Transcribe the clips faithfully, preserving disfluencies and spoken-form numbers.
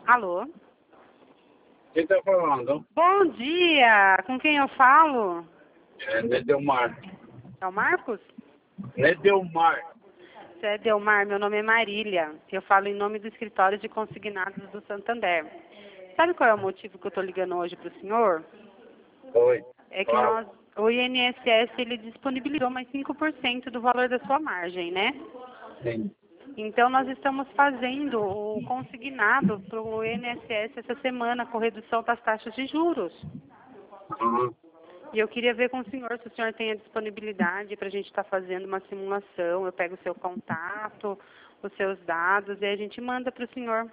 Alô? Quem está falando? Bom dia! Com quem eu falo? É Nedelmar. É o Marcos? Nedelmar. Você é Delmar, meu nome é Marília. Eu falo em nome do escritório de consignados do Santander. Sabe qual é o motivo que eu estou ligando hoje para o senhor? Oi. É que Fala. nós, o I N S S ele disponibilizou mais cinco por cento do valor da sua margem, né? Sim. Então, nós estamos fazendo o consignado para o I N S S essa semana com redução das taxas de juros. Uhum. E eu queria ver com o senhor se o senhor tem a disponibilidade para a gente estar fazendo uma simulação. Eu pego o seu contato, os seus dados e a gente manda para o senhor.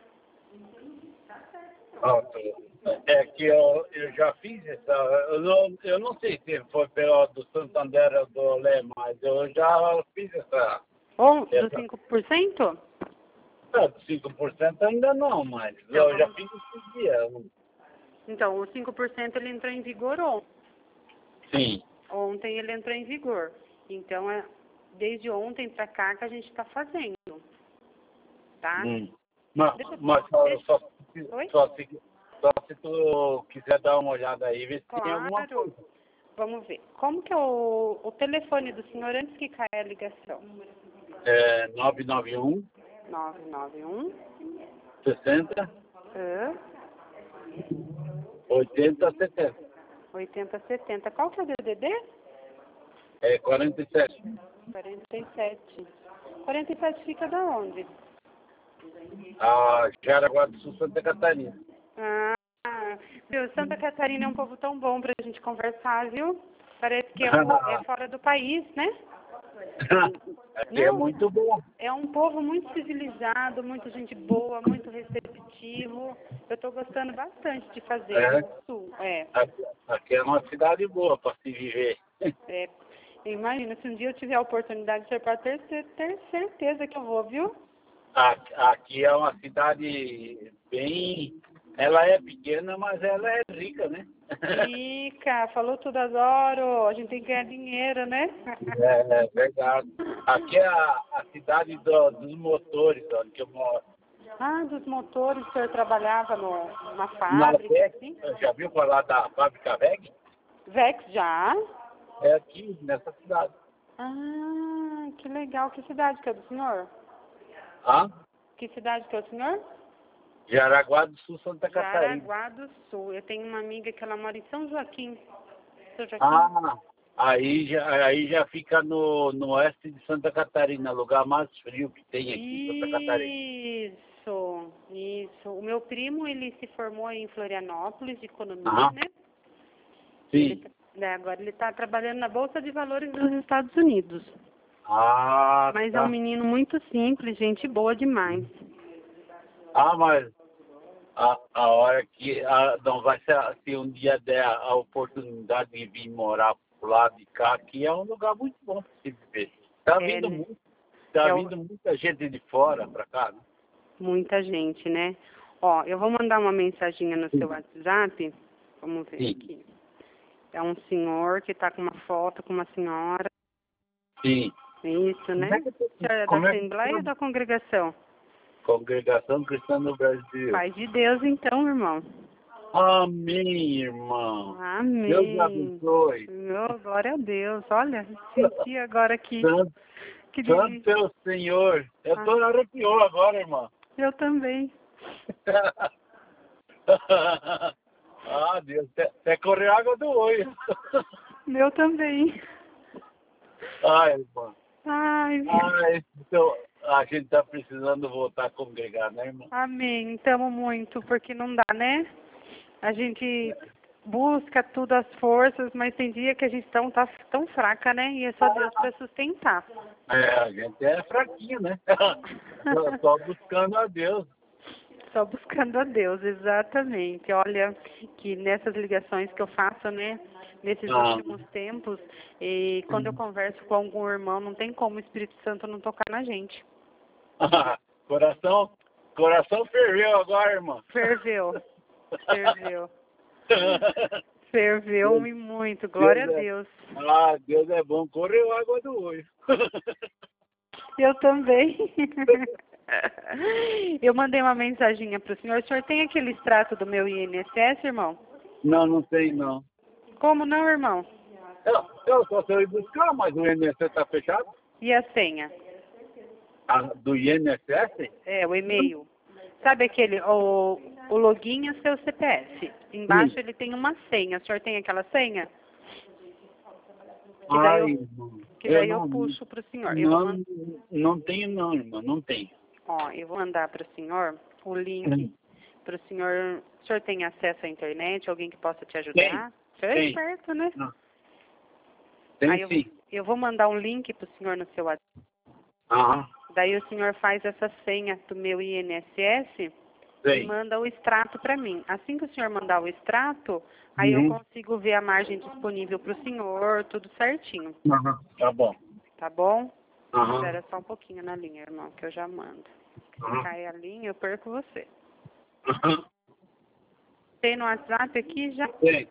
Ah, é que eu, eu já fiz essa. Eu não, eu não sei se foi pelo do Santander ou do Olé, mas eu já fiz essa. Ou dos essa cinco por cento? é, cinco por cento ainda não, mas Então, eu já vamos... fiz esse dia. então, o cinco por cento ele entrou em vigor ontem. Sim. Ontem ele entrou em vigor. Então, é desde ontem para cá que a gente está fazendo. Tá? Hum. Mas, Deixa, mas só, deixa... só, Oi? só, se, só se tu quiser dar uma olhada aí, ver se tem alguma Claro. coisa. Vamos ver. Como que é o, o telefone do senhor antes que caia a ligação? É nove nove um, nove nove um sessenta, ah, oitenta, setenta. oitenta setenta. Qual que é o D D D? É quarenta e sete. quarenta e sete. quarenta e sete fica da onde? A Jaraguá do Sul, Santa Catarina. Ah, viu? Santa Catarina é um povo tão bom pra gente conversar, viu? Parece que é, um, é fora do país, né? Aqui é Não, muito bom. é um povo muito civilizado, muita gente boa, muito receptivo. Eu estou gostando bastante de fazer É. no sul. É, Aqui, aqui é uma cidade boa para se viver. é. Imagina, se um dia eu tiver a oportunidade, você pode ter, ter, ter certeza que eu vou, viu? Aqui, aqui é uma cidade bem... Ela é pequena, mas ela é rica, né? Rica, falou tudo, adoro. A gente tem que ganhar dinheiro, né? É, é verdade. Aqui é a, a cidade do- dos motores, onde que eu moro. Ah, dos motores, o senhor trabalhava no, numa Na fábrica, VEG, assim? já viu falar da fábrica VEG? Vex já? É aqui, nessa cidade. Ah, que legal. Que cidade que é do senhor? Ah? Que cidade que é o senhor? Jaraguá do Sul, Santa Catarina. Jaraguá do Sul. Eu tenho uma amiga que ela mora em São Joaquim. São Joaquim? Ah, aí já, aí já fica no, no oeste de Santa Catarina, lugar mais frio que tem aqui em Santa Catarina. Isso, isso. O meu primo, ele se formou em Florianópolis, de economia, Ah, né? Ele, sim. tá- né, agora ele está trabalhando na Bolsa de Valores dos Estados Unidos. Ah, Mas é um tá. menino muito simples, gente boa demais. Ah, mas a, a hora que a, não vai ser, se um dia der a oportunidade de vir morar pro lado de cá, aqui é um lugar muito bom para se viver. Tá É, vindo né? muito, tá É o- vindo muita gente de fora para cá, né? muita gente, né? Ó, eu vou mandar uma mensaginha no seu WhatsApp. Vamos ver Sim, aqui. É um senhor que está com uma foto com uma senhora. sim. É isso, né? Como é que, O senhor é da como é que Assembleia ou da Congregação? Congregação Cristã no Brasil. Paz de Deus, então, irmão. Amém, irmão. Deus te Amém. abençoe. Meu, glória a Deus. Olha, senti agora que, Santo, que santo delícia. é o Senhor. Eu Ah, tô arrepiou agora, irmão. eu também. Ah, Deus, até, até correu água do olho. Meu também. Ai, irmão. Ai, Ai, então, a gente tá precisando voltar a congregar, né, irmão? amém. Tamo muito, porque não dá, né? A gente busca tudo as forças, mas tem dia que a gente tão, tá tão fraca, né? E é só Deus para sustentar. É, a gente é fraquinho, né? Só, só buscando a Deus. Só buscando a Deus, exatamente. Olha, que nessas ligações que eu faço, né, nesses Ah. últimos tempos, e quando eu converso com algum irmão, não tem como o Espírito Santo não tocar na gente. coração, coração ferveu agora, irmão. Ferveu, ferveu, ferveu e muito, glória a Deus é, Deus. ah, Deus é bom, correu água do olho. Eu também. Eu mandei uma mensaginha para o senhor. O senhor tem aquele extrato do meu I N S S, irmão? Não, não sei não. Como não, irmão? Eu, eu só sei ir buscar, mas o I N S S está fechado. E a senha? A, do I N S S? É, o e-mail. Sabe aquele, o, o login é seu C P F. Embaixo Sim. ele tem uma senha. O senhor tem aquela senha? Que daí Ai, eu, irmão, que daí eu eu não, puxo para o senhor. Eu vou, não, man- não tenho não, irmão, não tenho. ó, eu vou mandar para o senhor o link para o senhor. O senhor tem acesso à internet? Alguém que possa te ajudar? O senhor é Tem. esperto, né? Não. Tem Aí eu, sim. eu vou mandar um link para o senhor no seu WhatsApp. Aham, Daí o senhor faz essa senha do meu I N S S e sei. manda o extrato para mim. Assim que o senhor mandar o extrato, aí eu Uhum. consigo ver a margem disponível para o senhor, tudo certinho. Aham, tá bom. Tá bom? Aham, Espera só um pouquinho na linha, irmão, que eu já mando. aham, Cai a linha, eu perco você. aham, Tem no WhatsApp aqui já? sei.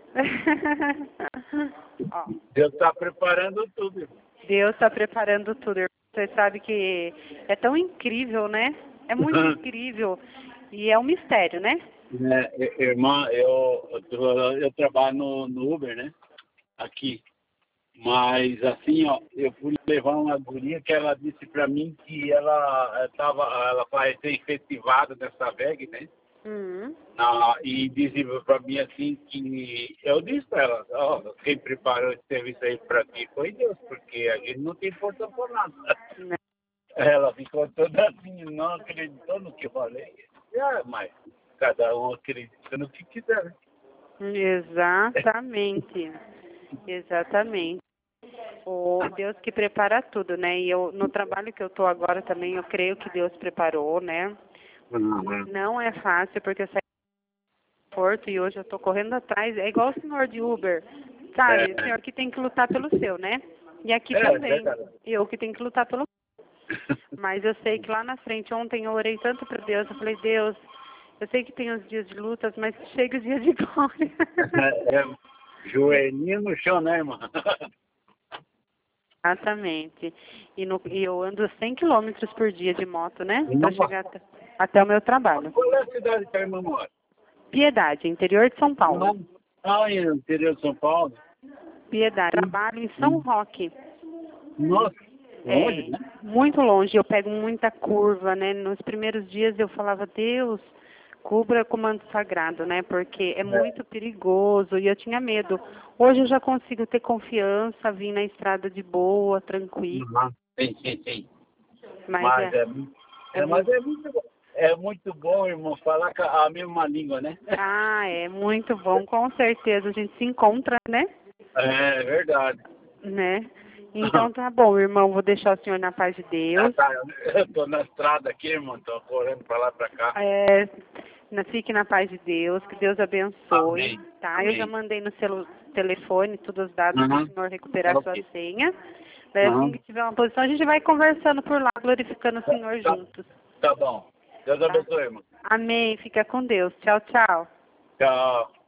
Ó, Deus está preparando tudo, irmão. Deus está preparando tudo. irmão. Você sabe que é tão incrível, né? É muito Uhum. incrível. E é um mistério, né? É, i- irmã, eu, eu, tra- eu trabalho no, no Uber, né? Aqui. Mas assim, ó, eu fui levar uma guria que ela disse pra mim que ela estava, ela vai ser efetivada nessa V E G, né? Uhum. Ah, e disse pra mim assim que eu disse pra ela, ó, quem preparou esse serviço aí pra ti foi Deus, porque a gente não tem força por nada. Né? Ela ficou toda assim, não acreditou no que eu falei. É, mas cada um acredita no que quiser, né? Exatamente. Exatamente. O Deus que prepara tudo, né? E eu, no trabalho que eu tô agora também, eu creio que Deus preparou, né? Uhum. Não é fácil, porque eu saí do porto e hoje eu tô correndo atrás. É igual o senhor de Uber, sabe? O É, senhor que tem que lutar pelo seu, né? E aqui é também, verdade. eu que tenho que lutar pelo Mas eu sei que lá na frente, ontem eu orei tanto para Deus, eu falei, Deus, eu sei que tem os dias de lutas, mas chega os dias de glória. É, é, joelhinho no chão, né, irmã? Exatamente. E, no, e eu ando cem quilômetros por dia de moto, né? Para Nossa. chegar até, até o meu trabalho. Qual é a cidade que a irmã mora? Piedade, interior de São Paulo. Ah, no interior de São Paulo? Piedade. Trabalho em São Roque. Nossa, longe, É, né? muito longe. Eu pego muita curva, né? Nos primeiros dias eu falava, Deus, cubra com manto sagrado, né? Porque é muito perigoso e eu tinha medo. Hoje eu já consigo ter confiança, vir na estrada de boa, tranquilo. Uhum. Sim, sim, sim. Mas Mas é, é, é é, mas muito. é muito bom. É muito bom, irmão, falar com a mesma língua, né? Ah, é muito bom, com certeza. A gente se encontra, né? É verdade. Né? Então tá bom, irmão. Vou deixar o senhor na paz de Ah, Deus. tá, eu tô na estrada aqui, irmão, tô correndo pra lá pra cá. É, na- fique na paz de Deus, que Deus abençoe, Amém. tá? Eu já Amém. mandei no celu telefone todos os dados para Uhum. o senhor recuperar Ok. sua senha. Daí, assim Uhum. que tiver uma posição, a gente vai conversando por lá, glorificando o Tá, Senhor tá, juntos, tá bom. Deus tá? abençoe, irmão. Amém. Fica com Deus. Tchau, tchau. Tchau.